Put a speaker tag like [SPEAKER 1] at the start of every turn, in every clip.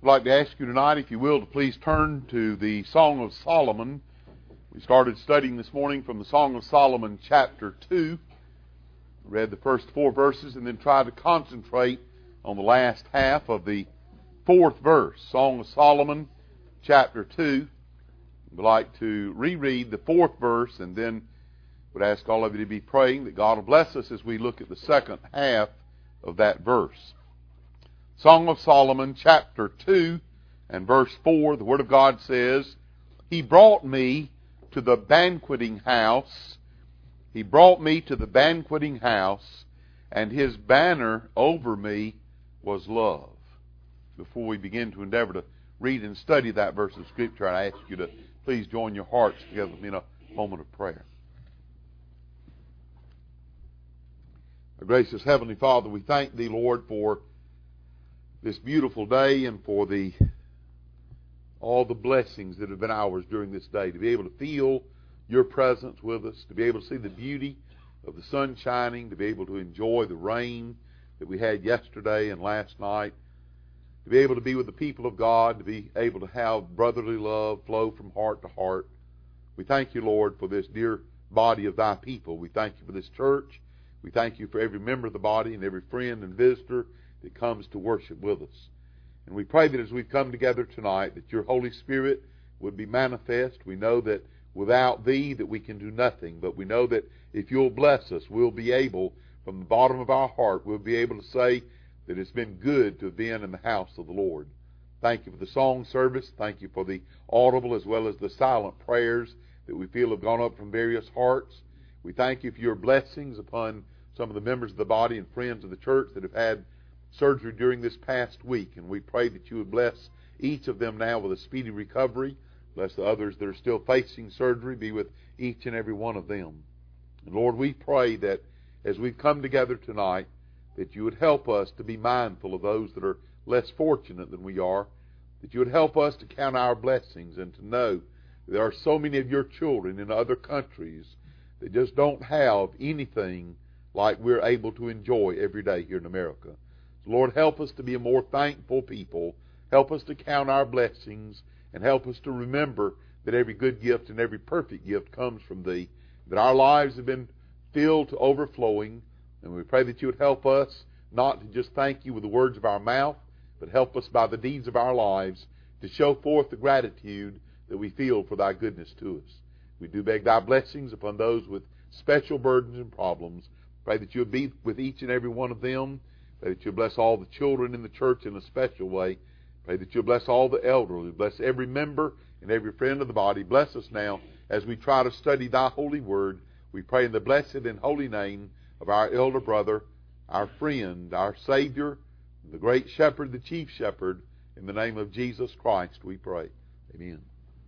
[SPEAKER 1] I'd like to ask you tonight, if you will, to please turn to the Song of Solomon. We started studying this morning from the Song of Solomon, chapter 2. Read the first 4 verses and then tried to concentrate on the last half of the 4th verse. Song of Solomon, chapter 2. We'd like to reread the 4th verse and then would ask all of you to be praying that God will bless us as we look at the second half of that verse. Song of Solomon, chapter 2, and verse 4, the Word of God says, He brought me to the banqueting house. He brought me to the banqueting house, and His banner over me was love. Before we begin to endeavor to read and study that verse of Scripture, I ask you to please join your hearts together with me in a moment of prayer. Our gracious Heavenly Father, we thank Thee, Lord, for this beautiful day and for all the blessings that have been ours during this day, to be able to feel Your presence with us, to be able to see the beauty of the sun shining, to be able to enjoy the rain that we had yesterday and last night, to be able to be with the people of God, to be able to have brotherly love flow from heart to heart. We thank You, Lord, for this dear body of Thy people. We thank You for this church. We thank You for every member of the body and every friend and visitor that comes to worship with us. And we pray that as we've come together tonight, that Your Holy Spirit would be manifest. We know that without Thee that we can do nothing, but we know that if You'll bless us, we'll be able, from the bottom of our heart, we'll be able to say that it's been good to have been in the house of the Lord. Thank You for the song service. Thank You for the audible as well as the silent prayers that we feel have gone up from various hearts. We thank You for Your blessings upon some of the members of the body and friends of the church that have had surgery during this past week, and we pray that You would bless each of them now with a speedy recovery. Bless the others that are still facing surgery. Be with each and every one of them. And Lord, we pray that as we've come together tonight, that You would help us to be mindful of those that are less fortunate than we are, that You would help us to count our blessings and to know that there are so many of Your children in other countries that just don't have anything like we're able to enjoy every day here in America. Lord, help us to be a more thankful people. Help us to count our blessings and help us to remember that every good gift and every perfect gift comes from Thee, that our lives have been filled to overflowing, and we pray that You would help us not to just thank You with the words of our mouth, but help us by the deeds of our lives to show forth the gratitude that we feel for Thy goodness to us. We do beg Thy blessings upon those with special burdens and problems. Pray that You would be with each and every one of them. Pray that You bless all the children in the church in a special way. Pray that You bless all the elderly. Bless every member and every friend of the body. Bless us now as we try to study Thy holy word. We pray in the blessed and holy name of our elder brother, our friend, our Savior, the great shepherd, the chief shepherd. In the name of Jesus Christ we pray. Amen.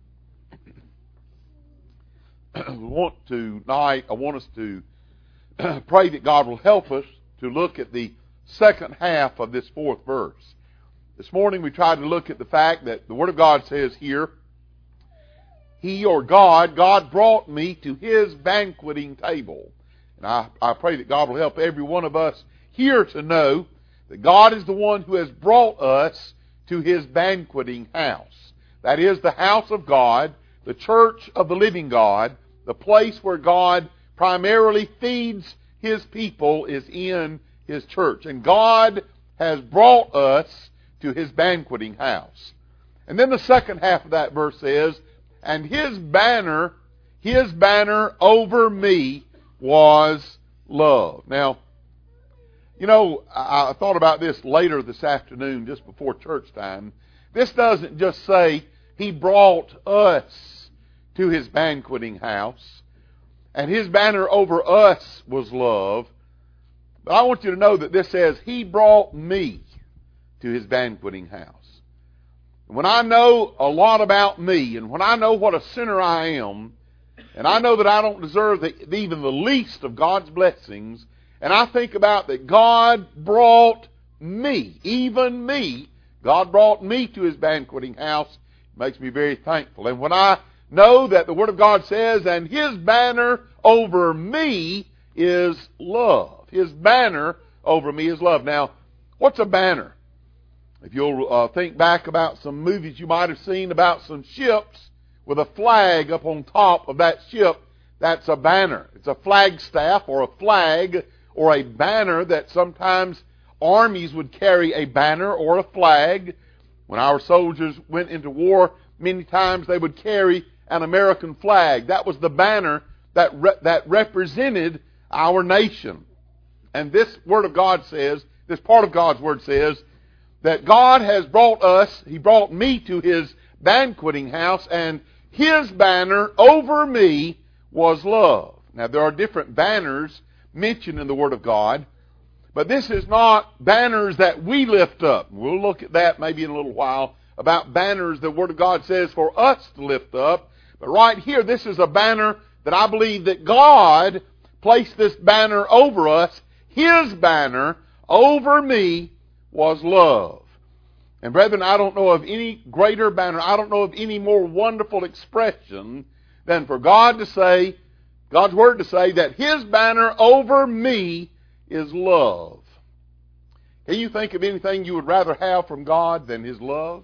[SPEAKER 1] I want us to pray that God will help us to look at the second half of this 4th verse. This morning we tried to look at the fact that the Word of God says here, He or God brought me to His banqueting table. And I pray that God will help every one of us here to know that God is the one who has brought us to His banqueting house. That is the house of God, the church of the living God, the place where God primarily feeds His people is in His church. And God has brought us to His banqueting house. And then the second half of that verse says, and His banner over me was love. Now, I thought about this later this afternoon, just before church time. This doesn't just say He brought us to His banqueting house, and His banner over us was love. But I want you to know that this says, He brought me to His banqueting house. And when I know a lot about me, and when I know what a sinner I am, and I know that I don't deserve even the least of God's blessings, and I think about that God brought me, even me, God brought me to His banqueting house, it makes me very thankful. And when I know that the Word of God says, and His banner over me is love. His banner over me is love. Now, what's a banner? If you'll think back about some movies you might have seen about some ships with a flag up on top of that ship, that's a banner. It's a flagstaff or a flag or a banner that sometimes armies would carry a banner or a flag. When our soldiers went into war, many times they would carry an American flag. That was the banner that represented our nation. And this Word of God says, this part of God's Word says, that God has brought us, He brought me to His banqueting house, and His banner over me was love. Now, there are different banners mentioned in the Word of God, but this is not banners that we lift up. We'll look at that maybe in a little while, about banners the Word of God says for us to lift up. But right here, this is a banner that I believe that God placed this banner over us. His banner over me was love. And brethren, I don't know of any greater banner, I don't know of any more wonderful expression than for God to say, God's Word to say, that His banner over me is love. Can you think of anything you would rather have from God than His love?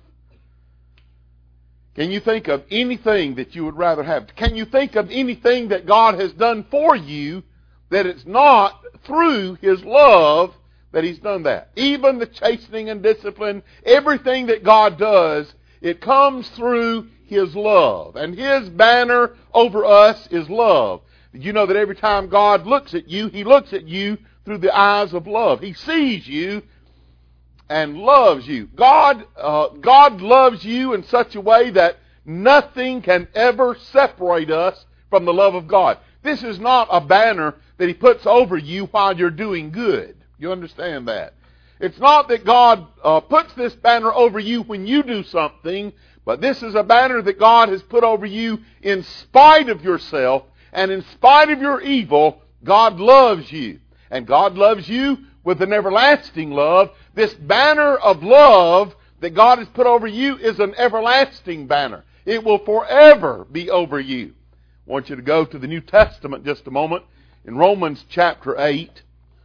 [SPEAKER 1] Can you think of anything that you would rather have? Can you think of anything that God has done for you that it's not through His love that He's done that? Even the chastening and discipline, everything that God does, it comes through His love. And His banner over us is love. You know that every time God looks at you, He looks at you through the eyes of love. He sees you and loves you. God loves you in such a way that nothing can ever separate us from the love of God. This is not a banner that He puts over you while you're doing good. You understand that? It's not that God puts this banner over you when you do something, but this is a banner that God has put over you in spite of yourself and in spite of your evil. God loves you. And God loves you with an everlasting love. This banner of love that God has put over you is an everlasting banner. It will forever be over you. I want you to go to the New Testament just a moment. In Romans chapter 8,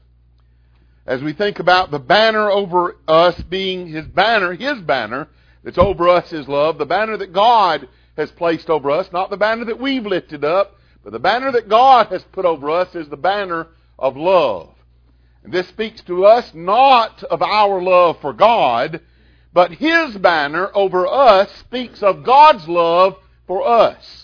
[SPEAKER 1] as we think about the banner over us being His banner that's over us is love, the banner that God has placed over us, not the banner that we've lifted up, but the banner that God has put over us is the banner of love. And this speaks to us not of our love for God, but His banner over us speaks of God's love for us.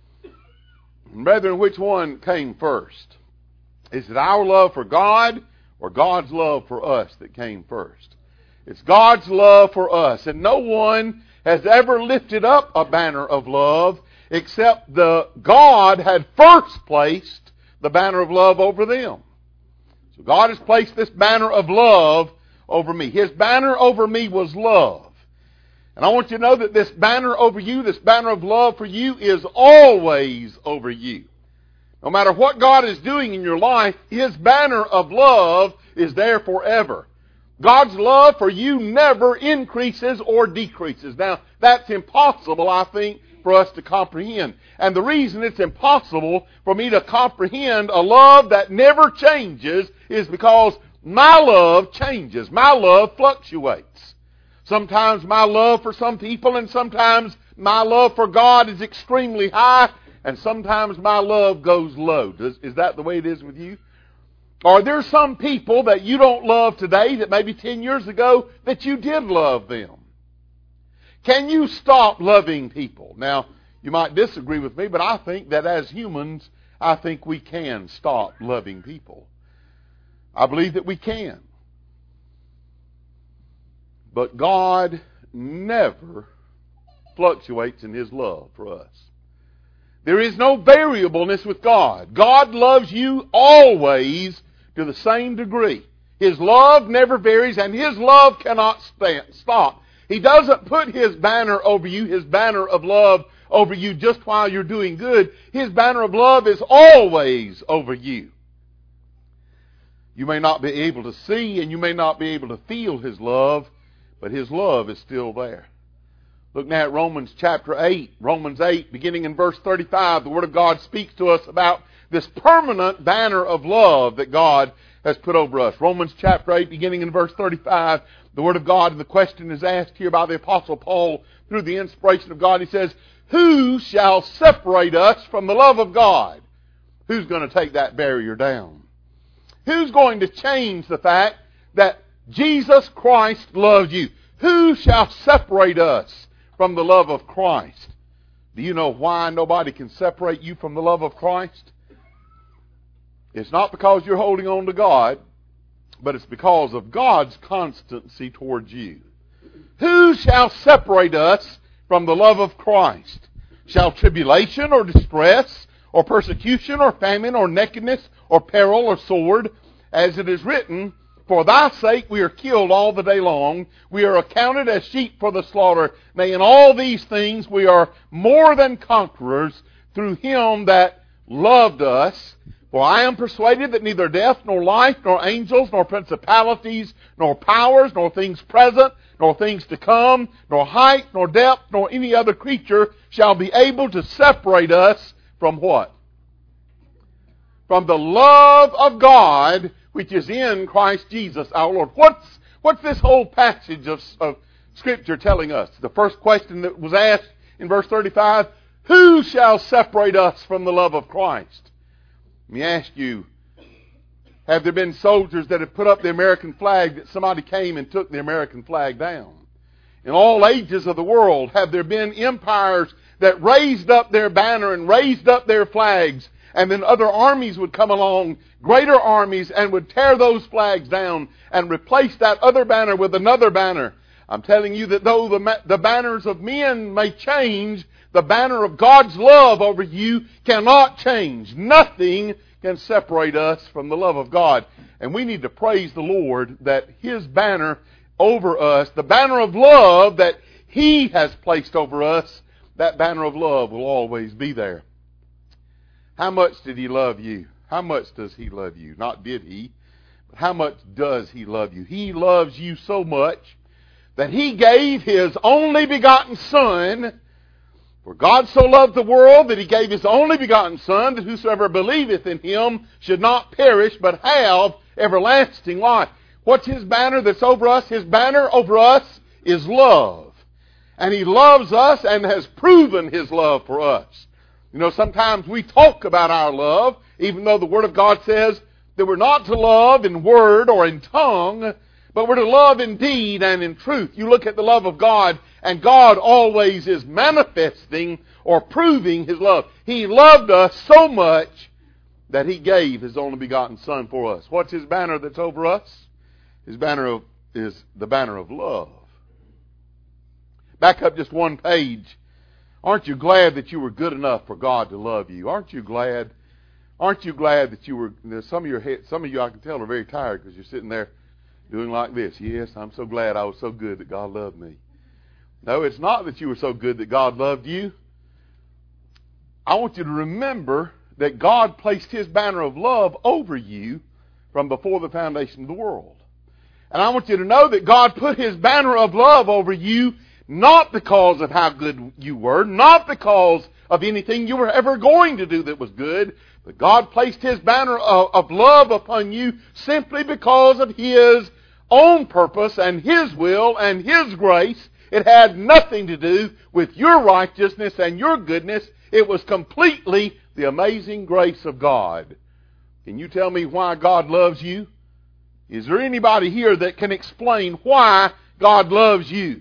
[SPEAKER 1] And brethren, which one came first? Is it our love for God or God's love for us that came first? It's God's love for us. And no one has ever lifted up a banner of love except God had first placed the banner of love over them. So God has placed this banner of love over me. His banner over me was love. And I want you to know that this banner over you, this banner of love for you, is always over you. No matter what God is doing in your life, His banner of love is there forever. God's love for you never increases or decreases. Now, that's impossible, I think, for us to comprehend. And the reason it's impossible for me to comprehend a love that never changes is because my love changes. My love fluctuates. Sometimes my love for some people and sometimes my love for God is extremely high, and sometimes my love goes low. Is that the way it is with you? Are there some people that you don't love today that maybe 10 years ago that you did love them? Can you stop loving people? Now, you might disagree with me, but I think that as humans, I think we can stop loving people. I believe that we can. But God never fluctuates in His love for us. There is no variableness with God. God loves you always to the same degree. His love never varies, and His love cannot stop. He doesn't put His banner over you, His banner of love over you just while you're doing good. His banner of love is always over you. You may not be able to see and you may not be able to feel His love, but His love is still there. Look now at Romans chapter 8. Romans 8, beginning in verse 35, the Word of God speaks to us about this permanent banner of love that God has put over us. Romans chapter 8, beginning in verse 35, the Word of God, and the question is asked here by the Apostle Paul through the inspiration of God. He says, who shall separate us from the love of God? Who's going to take that barrier down? Who's going to change the fact that Jesus Christ loves you? Who shall separate us from the love of Christ? Do you know why nobody can separate you from the love of Christ? It's not because you're holding on to God, but it's because of God's constancy towards you. Who shall separate us from the love of Christ? Shall tribulation or distress or persecution or famine or nakedness or peril or sword? As it is written, for thy sake we are killed all the day long. We are accounted as sheep for the slaughter. Nay, in all these things we are more than conquerors through him that loved us. For I am persuaded that neither death, nor life, nor angels, nor principalities, nor powers, nor things present, nor things to come, nor height, nor depth, nor any other creature shall be able to separate us from what? From the love of God, which is in Christ Jesus our Lord. What's this whole passage of Scripture telling us? The first question that was asked in verse 35, who shall separate us from the love of Christ? Let me ask you, have there been soldiers that have put up the American flag that somebody came and took the American flag down? In all ages of the world, have there been empires that raised up their banner and raised up their flags, and then other armies would come along, greater armies, and would tear those flags down and replace that other banner with another banner? I'm telling you that though the banners of men may change, the banner of God's love over you cannot change. Nothing can separate us from the love of God. And we need to praise the Lord that His banner over us, the banner of love that He has placed over us, that banner of love will always be there. How much did He love you? How much does He love you? Not did He, but how much does He love you? He loves you so much that He gave His only begotten Son. For God so loved the world that He gave His only begotten Son, that whosoever believeth in Him should not perish, but have everlasting life. What's His banner that's over us? His banner over us is love. And He loves us and has proven His love for us. You know, sometimes we talk about our love, even though the Word of God says that we're not to love in word or in tongue, but we're to love in deed and in truth. You look at the love of God, and God always is manifesting or proving His love. He loved us so much that He gave His only begotten Son for us. What's His banner that's over us? His banner is the banner of love. Back up just one page. Aren't you glad that you were good enough for God to love you? Aren't you glad? Aren't you glad that you were? Some of you I can tell are very tired because you're sitting there doing like this. Yes, I'm so glad I was so good that God loved me. No, it's not that you were so good that God loved you. I want you to remember that God placed His banner of love over you from before the foundation of the world. And I want you to know that God put His banner of love over you not because of how good you were, not because of anything you were ever going to do that was good, but God placed His banner of love upon you simply because of His own purpose and His will and His grace. It had nothing to do with your righteousness and your goodness. It was completely the amazing grace of God. Can you tell me why God loves you? Is there anybody here that can explain why God loves you?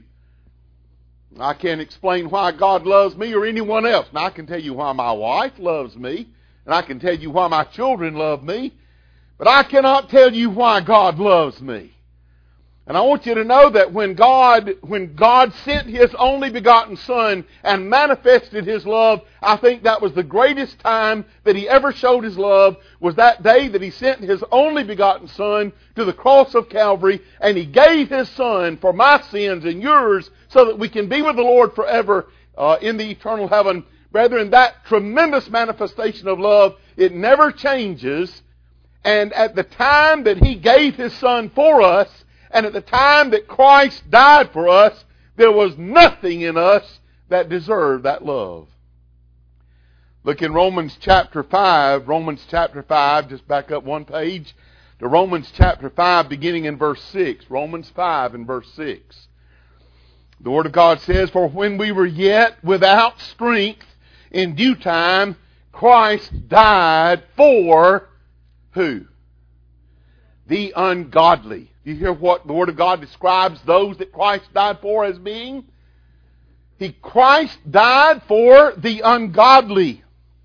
[SPEAKER 1] I can't explain why God loves me or anyone else. Now, I can tell you why my wife loves me, and I can tell you why my children love me, but I cannot tell you why God loves me. And I want you to know that when God sent His only begotten Son and manifested His love, I think that was the greatest time that He ever showed His love, was that day that He sent His only begotten Son to the cross of Calvary, and He gave His Son for my sins and yours so that we can be with the Lord forever in the eternal heaven. Brethren, that tremendous manifestation of love, it never changes. And at the time that He gave His Son for us, and at the time that Christ died for us, there was nothing in us that deserved that love. Look in Romans chapter 5. Romans chapter 5, just back up one page. to Romans chapter 5, beginning in verse 6. Romans 5 and verse 6. The Word of God says, "For when we were yet without strength, in due time, Christ died for" who? The ungodly. You hear what the Word of God describes those that Christ died for as being? Christ died for the ungodly.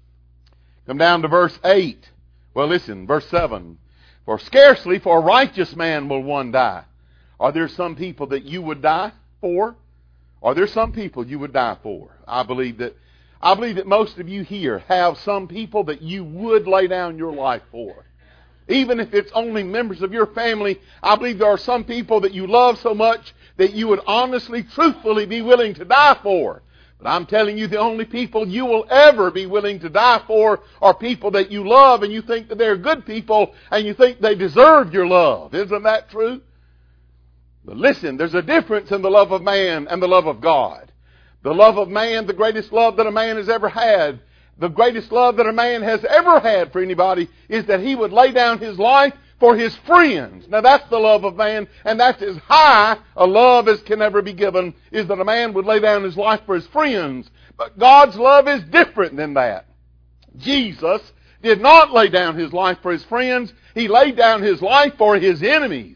[SPEAKER 1] Come down to verse 8. Well, listen, verse 7. "For scarcely for a righteous man will one die." Are there some people that you would die for? Are there some people you would die for? I believe that most of you here have some people that you would lay down your life for. Even if it's only members of your family, I believe there are some people that you love so much that you would honestly, truthfully be willing to die for. But I'm telling you, the only people you will ever be willing to die for are people that you love and you think that they're good people and you think they deserve your love. Isn't that true? But listen, there's a difference in the love of man and the love of God. The love of man, the greatest love that a man has ever had, the greatest love that a man has ever had for anybody, is that he would lay down his life for his friends. Now that's the love of man, and that's as high a love as can ever be given, is that a man would lay down his life for his friends. But God's love is different than that. Jesus did not lay down his life for his friends. He laid down his life for his enemies.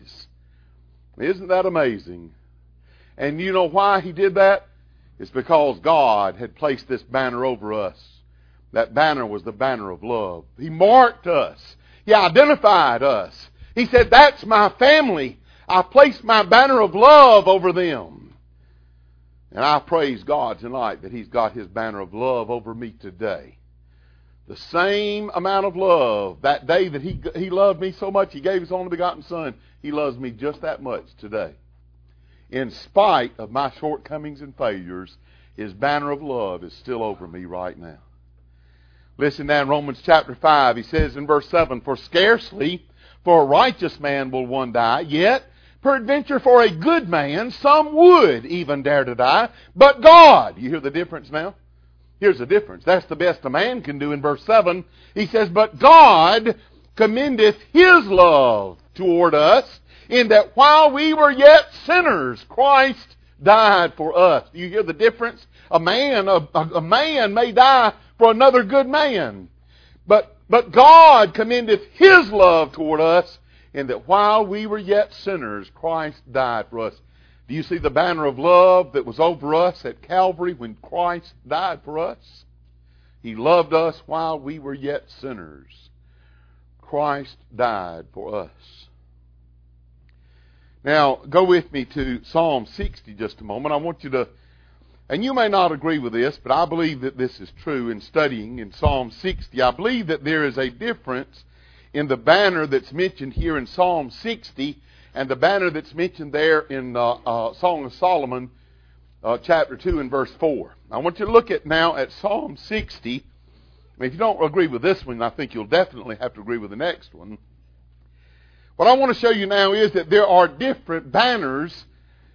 [SPEAKER 1] Isn't that amazing? And you know why he did that? It's because God had placed this banner over us. That banner was the banner of love. He marked us. He identified us. He said, "That's my family. I placed my banner of love over them." And I praise God tonight that He's got His banner of love over me today. The same amount of love that day that He loved me so much, He gave His only begotten Son. He loves me just that much today. In spite of my shortcomings and failures, His banner of love is still over me right now. Listen now in Romans chapter 5, he says in verse 7, "For scarcely for a righteous man will one die, yet peradventure for a good man some would even dare to die. But God," you hear the difference now? Here's the difference. That's the best a man can do in verse 7. He says, "But God commendeth His love toward us, in that while we were yet sinners, Christ died for us." Do you hear the difference? A man may die for another good man. But God commendeth His love toward us, in that while we were yet sinners, Christ died for us. Do you see the banner of love that was over us at Calvary when Christ died for us? He loved us while we were yet sinners. Christ died for us. Now, go with me to Psalm 60 just a moment. I want you to, and you may not agree with this, but I believe that this is true in studying in Psalm 60. I believe that there is a difference in the banner that's mentioned here in Psalm 60 and the banner that's mentioned there in Song of Solomon, chapter 2 and verse 4. I want you to look now at Psalm 60. If you don't agree with this one, I think you'll definitely have to agree with the next one. What I want to show you now is that there are different banners.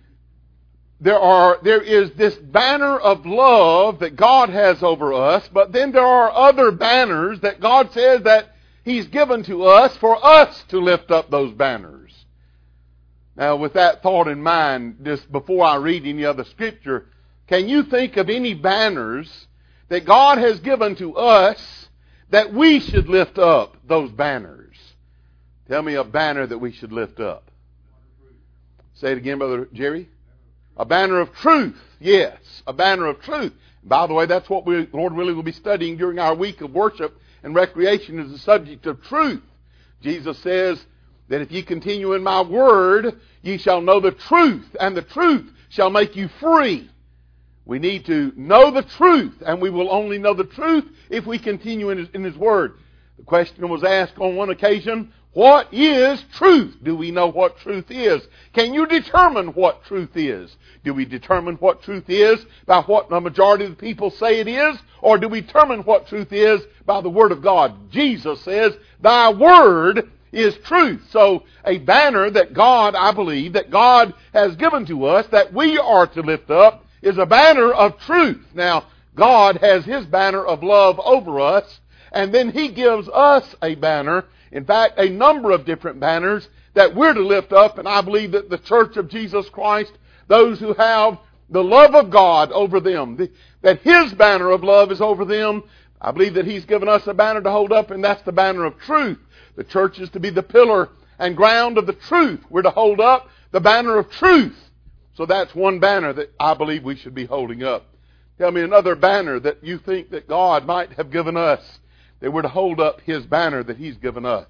[SPEAKER 1] There is this banner of love that God has over us, but then there are other banners that God says that He's given to us for us to lift up those banners. Now, with that thought in mind, just before I read any other scripture, can you think of any banners that God has given to us that we should lift up those banners? Tell me a banner that we should lift up. Say it again, Brother Jerry. A banner of truth. Yes, a banner of truth. By the way, that's what we, Lord willing, will be studying during our week of worship and recreation, is the subject of truth. Jesus says that if ye continue in my word, ye shall know the truth, and the truth shall make you free. We need to know the truth, and we will only know the truth if we continue in His word. The question was asked on one occasion, what is truth? Do we know what truth is? Can you determine what truth is? Do we determine what truth is by what the majority of the people say it is? Or do we determine what truth is by the Word of God? Jesus says, "Thy word is truth." So a banner that God, I believe, that God has given to us, that we are to lift up, is a banner of truth. Now, God has His banner of love over us, and then He gives us a banner In fact, a number of different banners that we're to lift up, and I believe that the Church of Jesus Christ, those who have the love of God over them, that His banner of love is over them, I believe that He's given us a banner to hold up, and that's the banner of truth. The church is to be the pillar and ground of the truth. We're to hold up the banner of truth. So that's one banner that I believe we should be holding up. Tell me another banner that you think that God might have given us, that we're to hold up His banner that He's given us.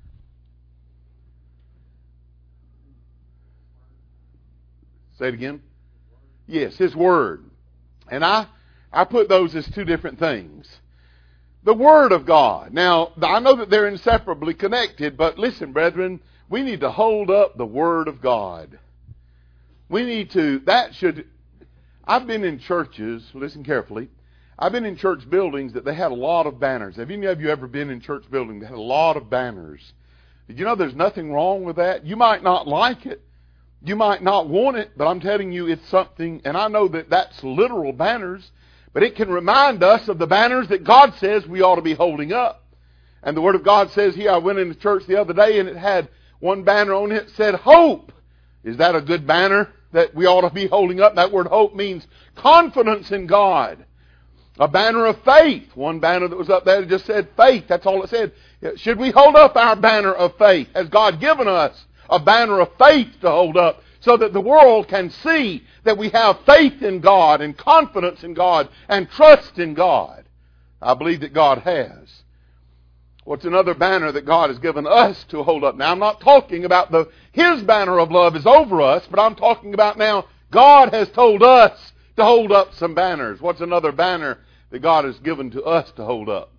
[SPEAKER 1] Say it again. Yes, His Word. And I put those as two different things. The Word of God. Now, I know that they're inseparably connected, but listen, brethren, we need to hold up the Word of God. We need to, I've been in churches, listen carefully, I've been in church buildings that they had a lot of banners. Have any of you ever been in church buildings that had a lot of banners? Did you know there's nothing wrong with that? You might not like it. You might not want it, but I'm telling you it's something, and I know that that's literal banners, but it can remind us of the banners that God says we ought to be holding up. And the Word of God says here, I went into church the other day and it had one banner on it that said hope. Is that a good banner that we ought to be holding up? That word hope means confidence in God. A banner of faith. One banner that was up there just said faith. That's all it said. Should we hold up our banner of faith? Has God given us a banner of faith to hold up so that the world can see that we have faith in God and confidence in God and trust in God? I believe that God has. What's another banner that God has given us to hold up? Now, I'm not talking about His banner of love is over us, but I'm talking about now God has told us to hold up some banners. What's another banner that God has given to us to hold up?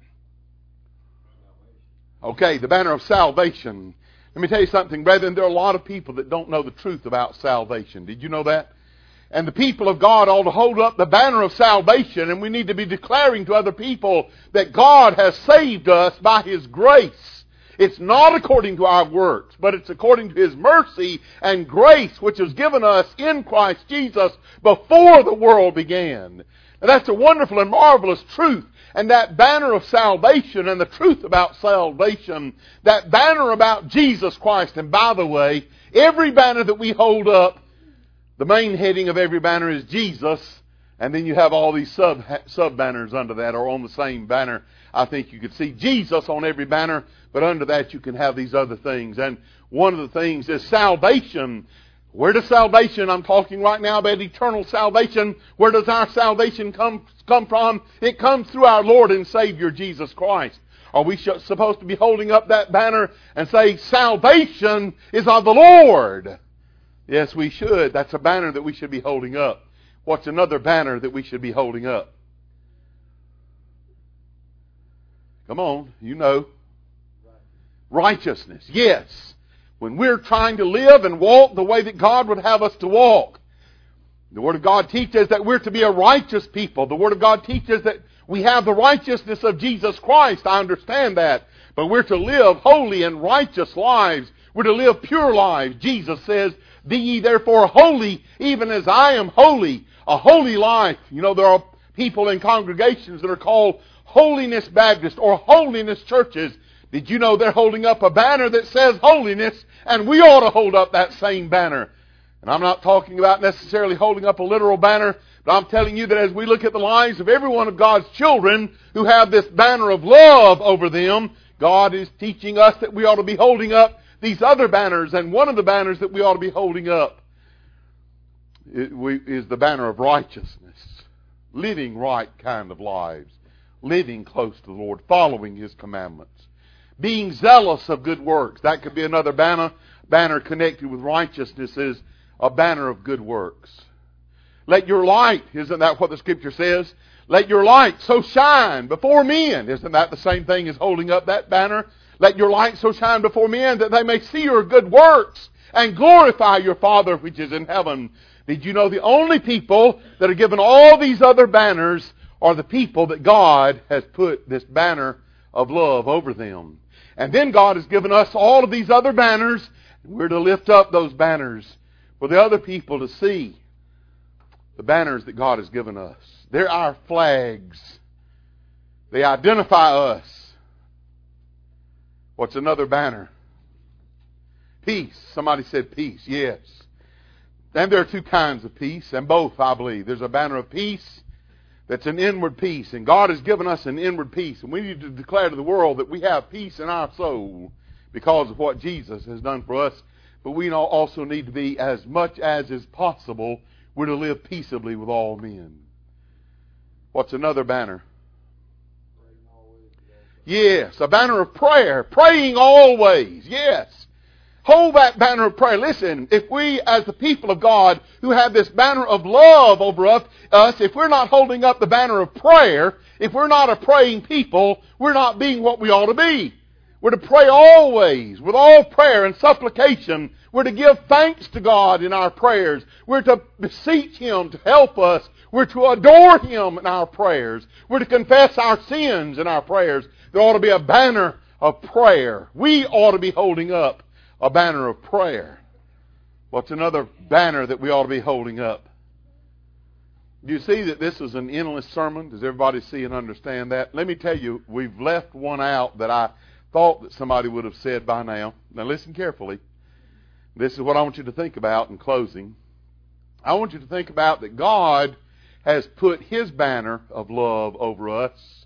[SPEAKER 1] Okay, the banner of salvation. Let me tell you something, brethren. There are a lot of people that don't know the truth about salvation. Did you know that? And the people of God ought to hold up the banner of salvation, and we need to be declaring to other people that God has saved us by His grace. It's not according to our works, but it's according to His mercy and grace which was given us in Christ Jesus before the world began. And that's a wonderful and marvelous truth. And that banner of salvation and the truth about salvation, that banner about Jesus Christ. And by the way, every banner that we hold up, the main heading of every banner is Jesus, and then you have all these sub-banners under that, or on the same banner. I think you could see Jesus on every banner, but under that you can have these other things. And one of the things is salvation. Where does salvation, I'm talking right now about eternal salvation, where does our salvation come from? It comes through our Lord and Savior Jesus Christ. Are we supposed to be holding up that banner and say, salvation is of the Lord? Yes, we should. That's a banner that we should be holding up. What's another banner that we should be holding up? Come on, you know. Righteousness. Yes. When we're trying to live and walk the way that God would have us to walk. The Word of God teaches that we're to be a righteous people. The Word of God teaches that we have the righteousness of Jesus Christ. I understand that. But we're to live holy and righteous lives. We're to live pure lives. Jesus says, be ye therefore holy, even as I am holy. A holy life. You know, there are people in congregations that are called Holiness Baptist or Holiness Churches. Did you know they're holding up a banner that says holiness, and we ought to hold up that same banner? And I'm not talking about necessarily holding up a literal banner, but I'm telling you that as we look at the lives of every one of God's children who have this banner of love over them, God is teaching us that we ought to be holding up these other banners. And one of the banners that we ought to be holding up is the banner of righteousness. Living right kind of lives. Living close to the Lord. Following His commandments. Being zealous of good works. That could be another banner connected with righteousness, is a banner of good works. Let your light, isn't that what the Scripture says? Let your light so shine before men. Isn't that the same thing as holding up that banner? Let your light so shine before men that they may see your good works and glorify your Father which is in heaven. Did you know the only people that are given all these other banners are the people that God has put this banner of love over them? And then God has given us all of these other banners. We're to lift up those banners for the other people to see the banners that God has given us. They're our flags. They identify us. What's another banner? Peace. Somebody said peace. Yes. And there are two kinds of peace, and both, I believe. There's a banner of peace that's an inward peace, and God has given us an inward peace, and we need to declare to the world that we have peace in our soul because of what Jesus has done for us. But we also need to be, as much as is possible, we're to live peaceably with all men. What's another banner? Yes, a banner of prayer. Praying always. Yes. Hold that banner of prayer. Listen, if we as the people of God who have this banner of love over us, if we're not holding up the banner of prayer, if we're not a praying people, we're not being what we ought to be. We're to pray always with all prayer and supplication. We're to give thanks to God in our prayers. We're to beseech Him to help us. We're to adore Him in our prayers. We're to confess our sins in our prayers. There ought to be a banner of prayer. We ought to be holding up a banner of prayer. What's another banner that we ought to be holding up? Do you see that this is an endless sermon? Does everybody see and understand that? Let me tell you, we've left one out that I thought that somebody would have said by now. Now listen carefully. This is what I want you to think about in closing. I want you to think about that God has put His banner of love over us.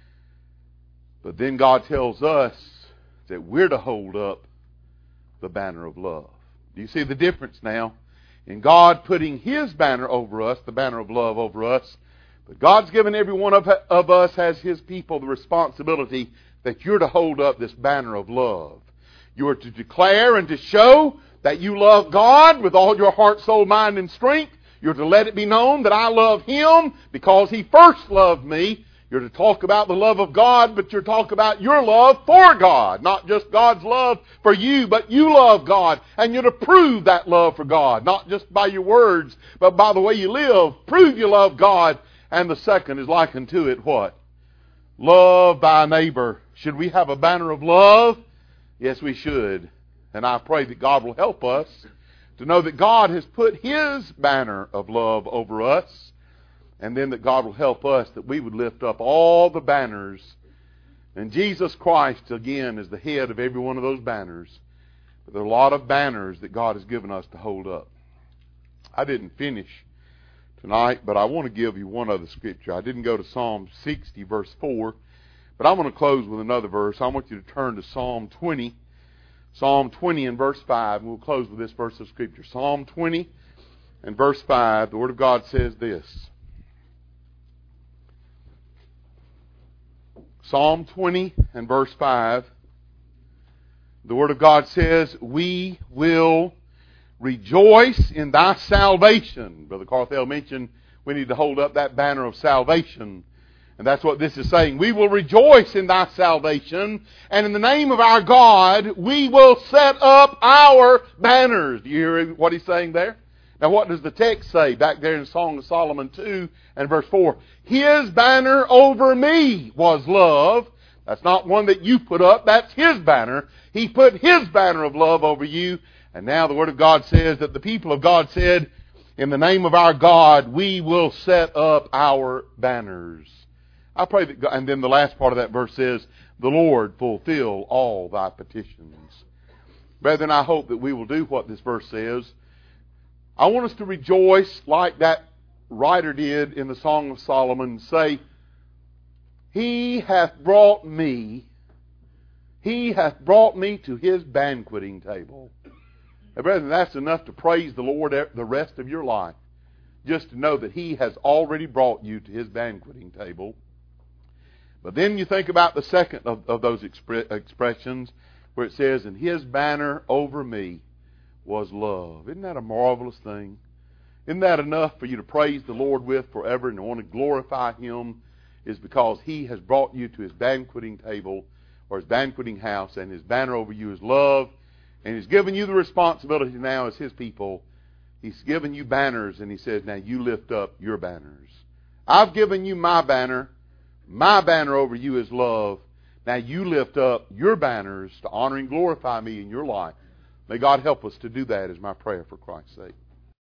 [SPEAKER 1] But then God tells us that we're to hold up the banner of love. Do you see the difference now? In God putting His banner over us, the banner of love over us, but God's given every one of us as His people the responsibility that you're to hold up this banner of love. You are to declare and to show that you love God with all your heart, soul, mind, and strength. You're to let it be known that I love Him because He first loved me. You're to talk about the love of God, but you're to talk about your love for God. Not just God's love for you, but you love God. And you're to prove that love for God. Not just by your words, but by the way you live. Prove you love God. And the second is likened to it what? Love thy neighbor. Should we have a banner of love? Yes, we should. And I pray that God will help us to know that God has put His banner of love over us. And then that God will help us that we would lift up all the banners. And Jesus Christ, again, is the head of every one of those banners. But there are a lot of banners that God has given us to hold up. I didn't finish tonight, but I want to give you one other scripture. I didn't go to Psalm 60, verse 4. But I'm going to close with another verse. I want you to turn to Psalm 20. Psalm 20 and verse 5. And we'll close with this verse of scripture. Psalm 20 and verse 5. The Word of God says this. Psalm 20 and verse 5, the Word of God says, we will rejoice in thy salvation. Brother Carthel mentioned we need to hold up that banner of salvation. And that's what this is saying. We will rejoice in thy salvation, and in the name of our God, we will set up our banners. Do you hear what he's saying there? Now what does the text say back there in Song of Solomon 2 and verse 4? His banner over me was love. That's not one that you put up. That's His banner. He put His banner of love over you. And now the Word of God says that the people of God said, in the name of our God, we will set up our banners. I pray that God, and then the last part of that verse says, the Lord fulfill all thy petitions. Brethren, I hope that we will do what this verse says. I want us to rejoice like that writer did in the Song of Solomon and say, He hath brought me to His banqueting table. Now, brethren, that's enough to praise the Lord the rest of your life. Just to know that He has already brought you to His banqueting table. But then you think about the second of those expressions where it says, and His banner over me was love. Isn't that a marvelous thing? Isn't that enough for you to praise the Lord with forever and to want to glorify Him? Is because He has brought you to His banqueting table or His banqueting house, and His banner over you is love, and He's given you the responsibility now as His people. He's given you banners, and He says, now you lift up your banners. I've given you my banner. My banner over you is love. Now you lift up your banners to honor and glorify me in your life. May God help us to do that, is my prayer for Christ's sake.